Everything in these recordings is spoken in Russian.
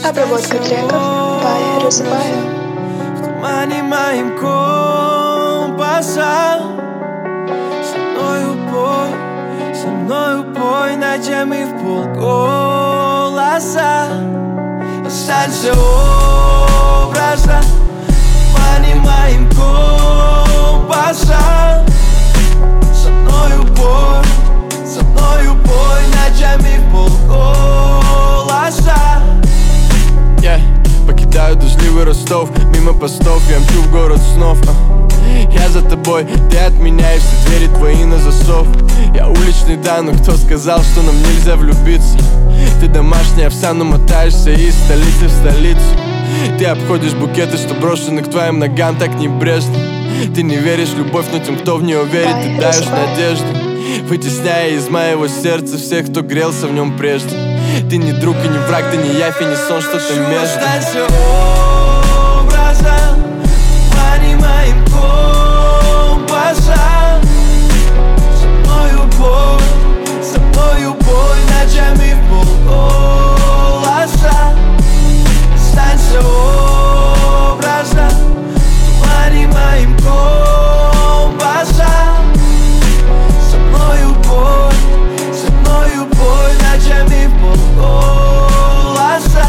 Обработка треков by Разувая. В тумане моим компасом со мною пой ночами в полголоса. Останься образом в тумане моим компасом. Со мною пой ночами в полголоса. Покидаю дождливый Ростов, мимо постов я мчу в город снов. Я за тобой, ты от меня, и все двери твои на засов. Я уличный, да, но кто сказал, что нам нельзя влюбиться? Ты домашняя овса, но мотаешься из столицы в столицу. Ты обходишь букеты, что брошены к твоим ногам так небрежно. Ты не веришь в любовь, но тем, кто в нее верит, ты даешь надежду, вытесняя из моего сердца всех, кто грелся в нем прежде. Ты не друг и не враг, ты не явь и не сон, что-то между. Останься образом в тумане моим компасом. Со мною бой ночами в полголоса. Останься образом в тумане моим компасом. Со мною бой ночами в полголоса.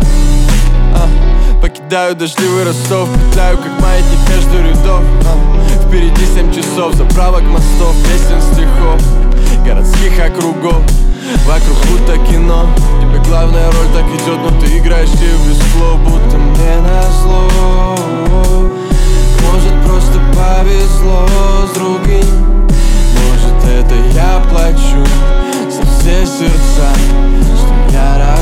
Покидаю дождливый Ростов, петляю как маятник между рядов. Впереди 7 часов, заправок мостов, песен, стихов, городских округов. Вокруг будто кино, тебе главная роль так идет, но ты играешь ее без слов, будто мне назло. Может, просто повезло с другим, может, это я плачу за все сердца, что я